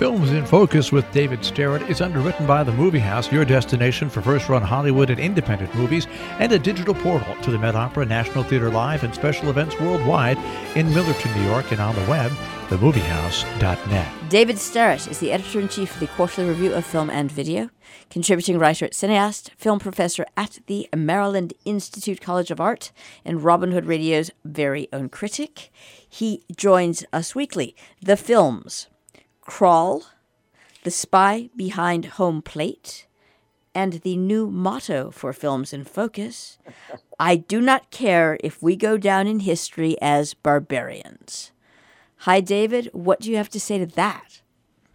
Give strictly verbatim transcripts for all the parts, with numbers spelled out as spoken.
Films in Focus with David Starrett is underwritten by The Movie House, your destination for first-run Hollywood and independent movies, and a digital portal to the Met Opera, National Theater Live, and special events worldwide in Millerton, New York, and on the web, the movie house dot net. David Starrett is the editor-in-chief of the Quarterly Review of Film and Video, contributing writer, cineast, film professor at the Maryland Institute College of Art, and Robin Hood Radio's very own critic. He joins us weekly. The films: Crawl, The Spy Behind Home Plate, and the new motto for Films in Focus, I do not care if we go down in history as barbarians. Hi, David. What do you have to say to that?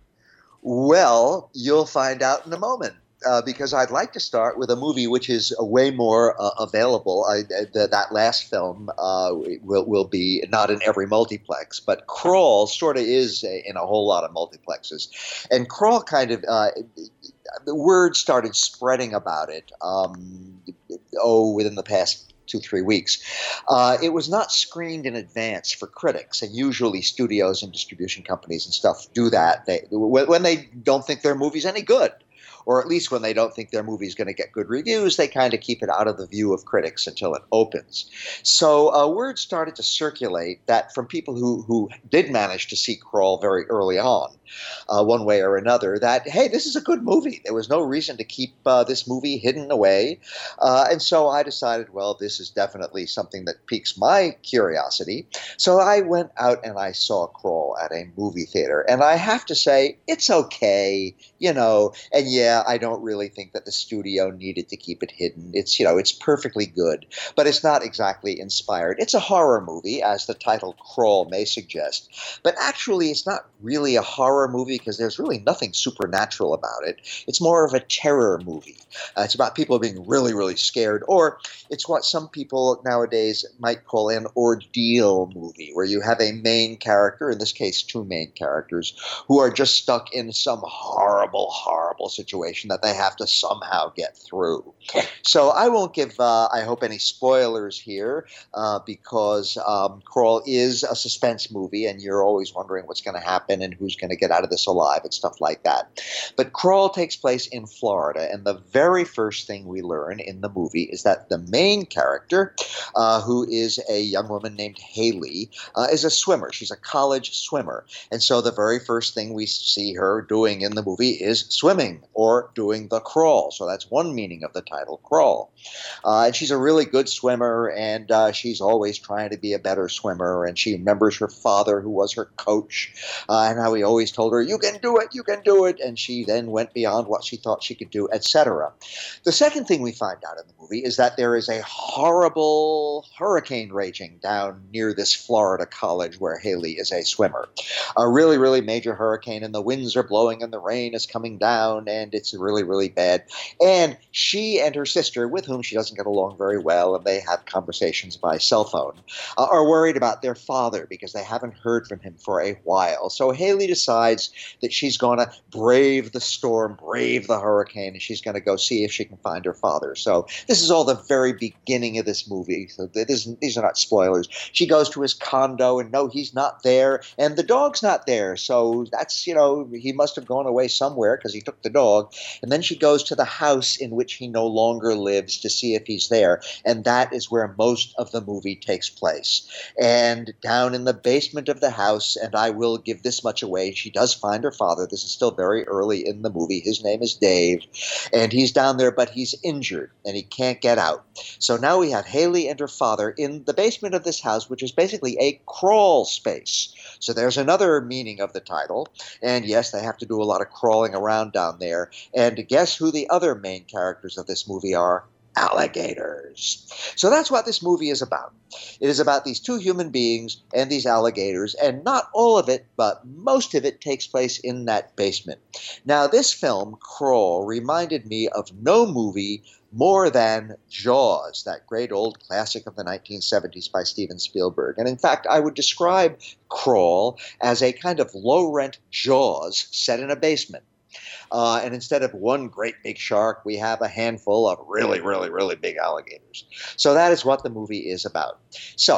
Well, you'll find out in a moment. Uh, because I'd like to start with a movie which is uh, way more uh, available. I, the, that last film uh, will will be not in every multiplex, but Crawl sort of is a, in a whole lot of multiplexes. And Crawl kind of, uh, the word started spreading about it, um, oh, within the past two, three weeks. Uh, it was not screened in advance for critics, and usually studios and distribution companies and stuff do that they, when they don't think their movie's any good. Or at least when they don't think their movie is going to get good reviews, they kind of keep it out of the view of critics until it opens. So uh, word started to circulate that from people who, who did manage to see Crawl very early on, uh, one way or another, that, hey, this is a good movie. There was no reason to keep uh, this movie hidden away. Uh, and so I decided, well, this is definitely something that piques my curiosity. So I went out and I saw Crawl at a movie theater. And I have to say, it's okay, you know, and yeah, I don't really think that the studio needed to keep it hidden. It's, you know, it's perfectly good, but it's not exactly inspired. It's a horror movie, as the title Crawl may suggest, but actually it's not really a horror movie because there's really nothing supernatural about it. It's more of a terror movie. Uh, it's about people being really, really scared, or it's what some people nowadays might call an ordeal movie, where you have a main character, in this case two main characters, who are just stuck in some horrible, horrible situation that they have to somehow get through. So I won't give, uh, I hope, any spoilers here, uh, because um, Crawl is a suspense movie, and you're always wondering what's going to happen and who's going to get out of this alive and stuff like that. But Crawl takes place in Florida, and the very first thing we learn in the movie is that the main character, uh, who is a young woman named Haley, uh, is a swimmer. She's a college swimmer. And so the very first thing we see her doing in the movie is swimming, or doing the crawl. So that's one meaning of the title, Crawl. Uh, and she's a really good swimmer, and uh, she's always trying to be a better swimmer, and she remembers her father, who was her coach, uh, and how he always told her, you can do it, you can do it, and she then went beyond what she thought she could do, et cetera. The second thing we find out in the movie is that there is a horrible hurricane raging down near this Florida college where Haley is a swimmer. A really, really major hurricane, and the winds are blowing, and the rain is coming down, and it's really, really bad. And she and her sister, with whom she doesn't get along very well, and they have conversations by cell phone, uh, are worried about their father because they haven't heard from him for a while. So Haley decides that she's going to brave the storm, brave the hurricane, and she's going to go see if she can find her father. So this is all the very beginning of this movie. So this, these are not spoilers. She goes to his condo, and no, he's not there, and the dog's not there. So that's, you know, he must have gone away somewhere because he took the dog. And then she goes to the house in which he no longer lives to see if he's there. And that is where most of the movie takes place. And down in the basement of the house, and I will give this much away, she does find her father. This is still very early in the movie. His name is Dave. And he's down there, but he's injured, and he can't get out. So now we have Haley and her father in the basement of this house, which is basically a crawl space. So there's another meaning of the title. And yes, they have to do a lot of crawling around down there. And guess who the other main characters of this movie are? Alligators. So that's what this movie is about. It is about these two human beings and these alligators, and not all of it, but most of it takes place in that basement. Now, this film, Crawl, reminded me of no movie more than Jaws, that great old classic of the nineteen seventies by Steven Spielberg. And in fact, I would describe Crawl as a kind of low-rent Jaws set in a basement. Uh, and instead of one great big shark, we have a handful of really, really, really big alligators. So that is what the movie is about. So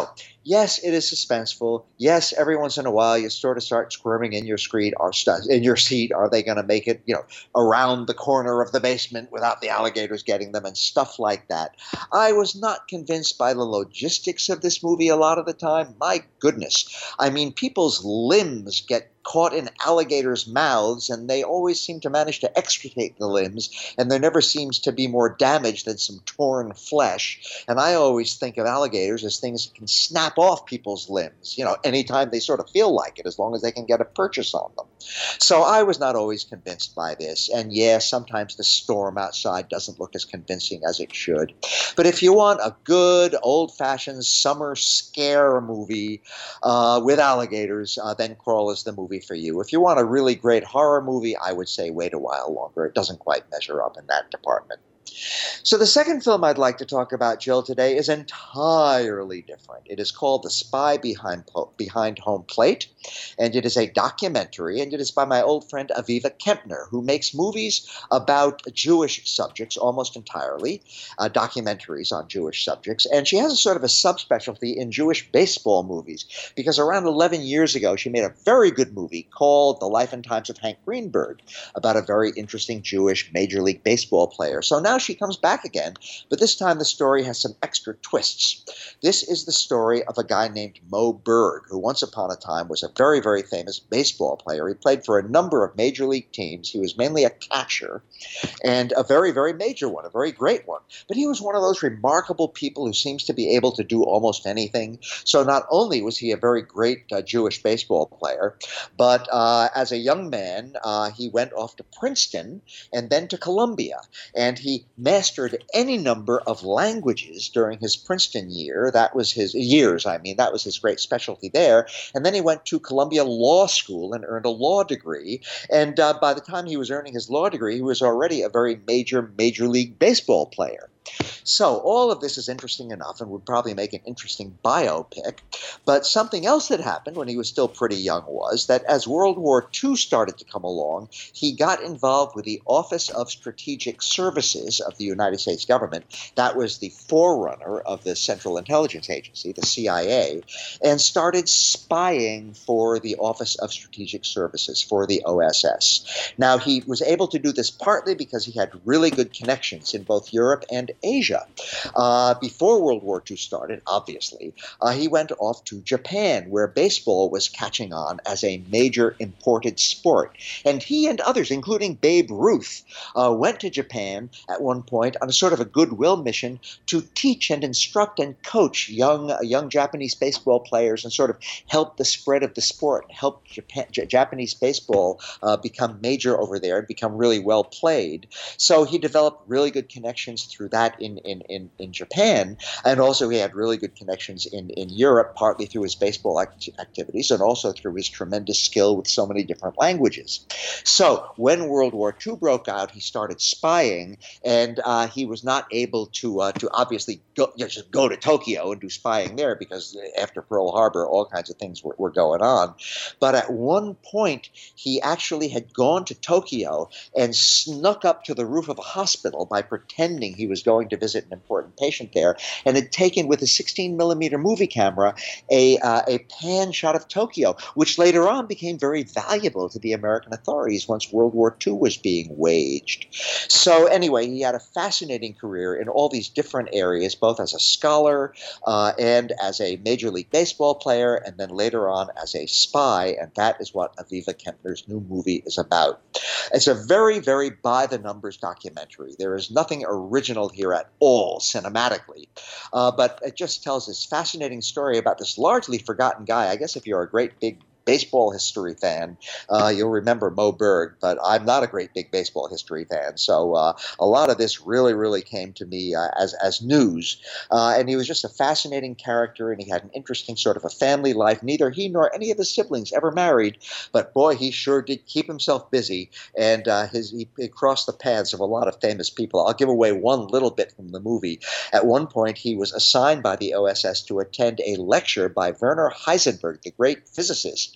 Yes, it is suspenseful. Yes, every once in a while you sort of start squirming in your screen or st- in your seat. Are they going to make it, you know, around the corner of the basement without the alligators getting them and stuff like that? I was not convinced by the logistics of this movie a lot of the time. My goodness. I mean, people's limbs get caught in alligators' mouths, and they always seem to manage to extricate the limbs, and there never seems to be more damage than some torn flesh. And I always think of alligators as things that can snap off people's limbs, you know, anytime they sort of feel like it, as long as they can get a purchase on them. So I was not always convinced by this. And yeah, sometimes the storm outside doesn't look as convincing as it should. But if you want a good, old-fashioned summer scare movie uh, with alligators, uh, then Crawl is the movie for you. If you want a really great horror movie, I would say wait a while longer. It doesn't quite measure up in that department. So the second film I'd like to talk about, Jill, today is entirely different. It is called The Spy Behind, po- Behind Home Plate, and it is a documentary, and it is by my old friend Aviva Kempner, who makes movies about Jewish subjects almost entirely, uh, documentaries on Jewish subjects, and she has a sort of a subspecialty in Jewish baseball movies, because around eleven years ago she made a very good movie called The Life and Times of Hank Greenberg, about a very interesting Jewish Major League Baseball player. So now she comes back again, but this time the story has some extra twists. This is the story of a guy named Moe Berg, who once upon a time was a very, very famous baseball player. He played for a number of major league teams. He was mainly a catcher, and a very, very major one, a very great one. But he was one of those remarkable people who seems to be able to do almost anything. So not only was he a very great uh, Jewish baseball player, but uh, as a young man, uh, he went off to Princeton and then to Columbia, and he mastered any number of languages during his Princeton year. That was his years, I mean, that was his great specialty there. And then he went to Columbia Law School and earned a law degree. And uh, by the time he was earning his law degree, he was already a very major Major League Baseball player. So all of this is interesting enough and would probably make an interesting biopic. But something else that happened when he was still pretty young was that as World War Two started to come along, he got involved with the Office of Strategic Services of the United States government. That was the forerunner of the Central Intelligence Agency, the C I A, and started spying for the Office of Strategic Services, for the O S S. Now, he was able to do this partly because he had really good connections in both Europe and Asia. Uh, before World War Two started, obviously, uh, he went off to Japan, where baseball was catching on as a major imported sport. And he and others, including Babe Ruth, uh, went to Japan at one point on a sort of a goodwill mission to teach and instruct and coach young, uh, young Japanese baseball players and sort of help the spread of the sport, help Japan, J- Japanese baseball uh, become major over there and become really well played. So he developed really good connections through that in, in, in, in Japan, and also he had really good connections in, in Europe, partly through his baseball act- activities and also through his tremendous skill with so many different languages. So when World War Two broke out, he started spying, and uh, he was not able to uh, to obviously go, you know, just go to Tokyo and do spying there, because after Pearl Harbor, all kinds of things were, were going on. But at one point, he actually had gone to Tokyo and snuck up to the roof of a hospital by pretending he was going to visit an important patient there, and had taken with a sixteen millimeter movie camera a uh, a pan shot of Tokyo, which later on became very valuable to the American authorities once World War Two was being waged. So anyway, he had a fascinating career in all these different areas, both as a scholar uh, and as a Major League Baseball player, and then later on as a spy, and that is what Aviva Kempner's new movie is about. It's a very, very by-the-numbers documentary. There is nothing original here at all, cinematically, uh, but it just tells this fascinating story about this largely forgotten guy. I guess if you're a great big baseball history fan, uh, you'll remember Moe Berg, but I'm not a great big baseball history fan, so uh, a lot of this really, really came to me uh, as, as news, uh, and he was just a fascinating character, and he had an interesting sort of a family life. Neither he nor any of his siblings ever married, but boy, he sure did keep himself busy, and uh, his, he, he crossed the paths of a lot of famous people. I'll give away one little bit from the movie. At one point, he was assigned by the O S S to attend a lecture by Werner Heisenberg, the great physicist,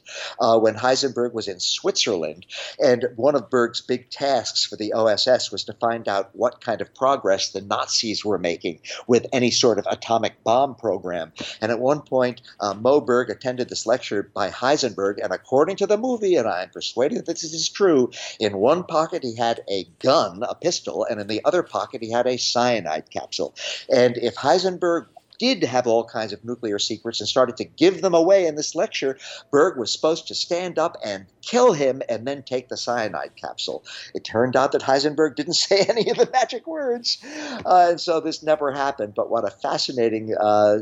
uh, when Heisenberg was in Switzerland. And one of Berg's big tasks for the O S S was to find out what kind of progress the Nazis were making with any sort of atomic bomb program. And at one point, uh, Moberg attended this lecture by Heisenberg, and according to the movie, and I'm persuaded that this is true, in one pocket he had a gun, a pistol, and in the other pocket he had a cyanide capsule. And if Heisenberg did have all kinds of nuclear secrets and started to give them away in this lecture, Berg was supposed to stand up and kill him and then take the cyanide capsule. It turned out that Heisenberg didn't say any of the magic words, uh, and so this never happened. But what a fascinating uh,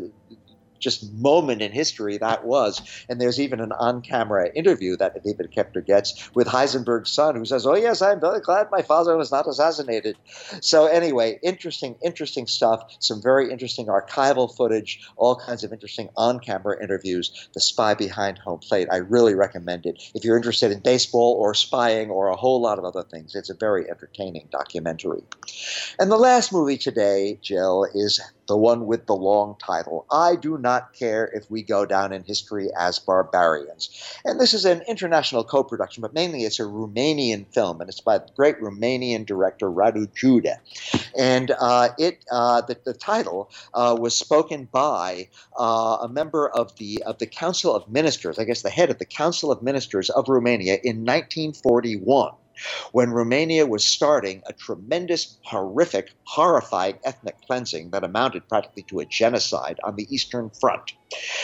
just moment in history that was. And there's even an on-camera interview that David Koepner gets with Heisenberg's son, who says, "Oh yes, I'm very glad my father was not assassinated." So anyway, interesting, interesting stuff, some very interesting archival footage, all kinds of interesting on-camera interviews. The Spy Behind Home Plate, I really recommend it. If you're interested in baseball or spying or a whole lot of other things, it's a very entertaining documentary. And the last movie today, Jill, is the one with the long title, I Do Not Care If We Go Down in History as Barbarians. And this is an international co-production, but mainly it's a Romanian film, and it's by the great Romanian director Radu Jude. And uh, it, uh, the, the title uh, was spoken by uh, a member of the of the Council of Ministers, I guess the head of the Council of Ministers of Romania in nineteen forty-one. When Romania was starting a tremendous, horrific, horrifying ethnic cleansing that amounted practically to a genocide on the Eastern Front.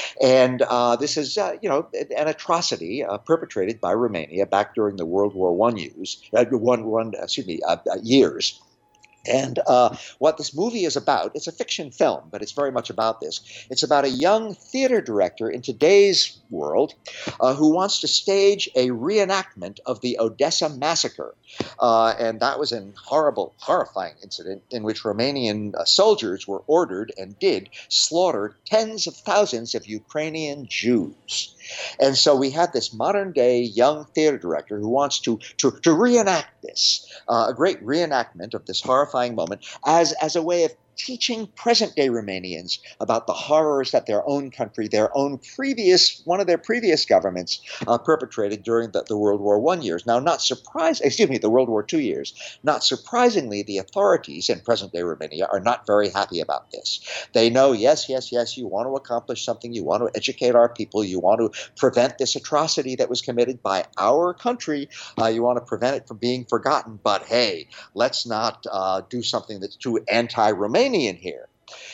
And uh, this is, uh, you know, an atrocity uh, perpetrated by Romania back during the World War One years, uh, one, one, excuse me, uh, uh, years. And uh, what this movie is about, it's a fiction film, but it's very much about this. It's about a young theater director in today's world uh, who wants to stage a reenactment of the Odessa massacre. Uh, and that was a horrible, horrifying incident in which Romanian uh, soldiers were ordered and did slaughter tens of thousands of Ukrainian Jews. And so we have this modern-day young theater director who wants to, to, to reenact this, uh, a great reenactment of this horrifying moment as, as a way of teaching present-day Romanians about the horrors that their own country, their own previous, one of their previous governments uh, perpetrated during the, the World War One years. Now, not surprise, excuse me, the World War Two years. Not surprisingly, the authorities in present-day Romania are not very happy about this. They know, yes, yes, yes, you want to accomplish something, you want to educate our people, you want to prevent this atrocity that was committed by our country, uh, you want to prevent it from being forgotten, but hey, let's not uh, do something that's too anti-Romanian here.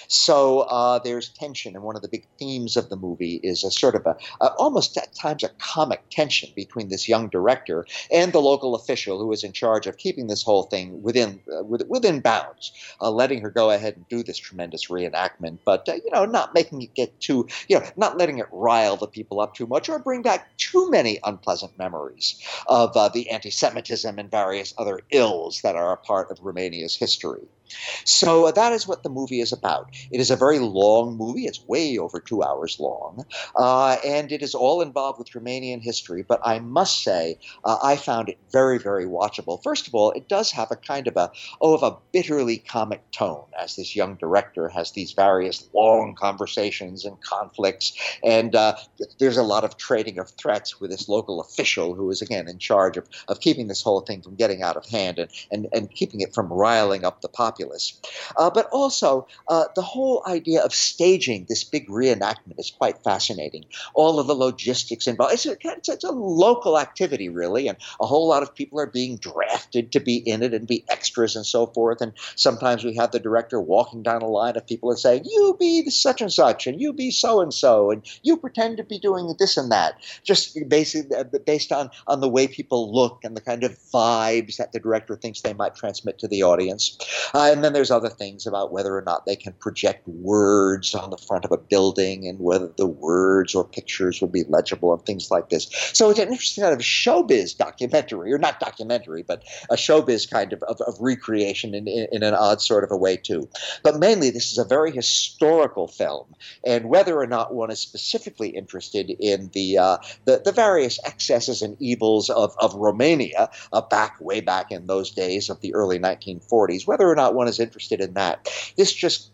So uh, there's tension, and one of the big themes of the movie is a sort of a, a almost at times a comic tension between this young director and the local official who is in charge of keeping this whole thing within uh, within bounds, uh, letting her go ahead and do this tremendous reenactment, but uh, you know, not making it get too, you know, not letting it rile the people up too much or bring back too many unpleasant memories of uh, the anti-Semitism and various other ills that are a part of Romania's history. So uh, that is what the movie is about. It is a very long movie. It's way over two hours long. Uh, and it is all involved with Romanian history. But I must say, uh, I found it very, very watchable. First of all, it does have a kind of a, oh, of a bitterly comic tone, as this young director has these various long conversations and conflicts. And uh, there's a lot of trading of threats with this local official who is, again, in charge of, of keeping this whole thing from getting out of hand and, and, and keeping it from riling up the populace. Uh, but also, uh, the whole idea of staging this big reenactment is quite fascinating. All of the logistics involved. It's a, it's, a, it's a local activity, really, and a whole lot of people are being drafted to be in it and be extras and so forth. And sometimes we have the director walking down a line of people and saying, you be such and such, and you be so-and-so, and you pretend to be doing this and that, just basically based on, on the way people look and the kind of vibes that the director thinks they might transmit to the audience. Uh, and then there's other things about whether or not they can project words on the front of a building and whether the words or pictures would be legible and things like this. So it's an interesting kind of showbiz documentary, or not documentary, but a showbiz kind of, of, of recreation in, in, in an odd sort of a way too. But mainly this is a very historical film, and whether or not one is specifically interested in the uh, the, the various excesses and evils of, of Romania uh, back way back in those days of the early nineteen forties, whether or not one is interested in that, this just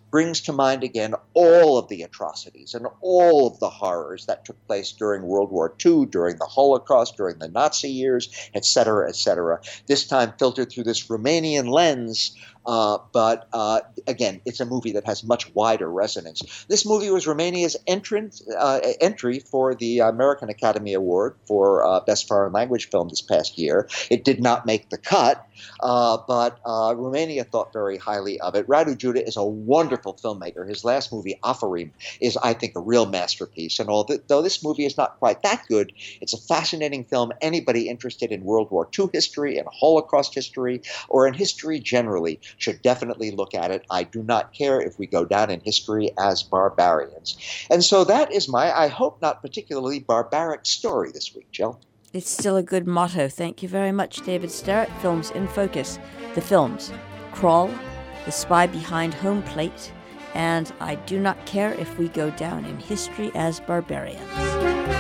brings to mind again all of the atrocities and all of the horrors that took place during World War Two, during the Holocaust, during the Nazi years, et cetera, et cetera. This time filtered through this Romanian lens. Uh, but uh, again, it's a movie that has much wider resonance. This movie was Romania's entrant, uh, entry for the American Academy Award for uh, Best Foreign Language Film this past year. It did not make the cut, uh, but uh, Romania thought very highly of it. Radu Juda is a wonderful filmmaker. His last movie, Afarim, is, I think, a real masterpiece. And although this movie is not quite that good, it's a fascinating film. Anybody interested in World War Two history and Holocaust history, or in history generally, should definitely look at it. I do not care if we go down in history as barbarians. And so that is my, I hope not particularly barbaric story this week, Jill. It's still a good motto. Thank you very much, David Sterrett. Films in Focus. The films: Crawl, The Spy Behind Home Plate, and I Do Not Care If We Go Down in History as Barbarians.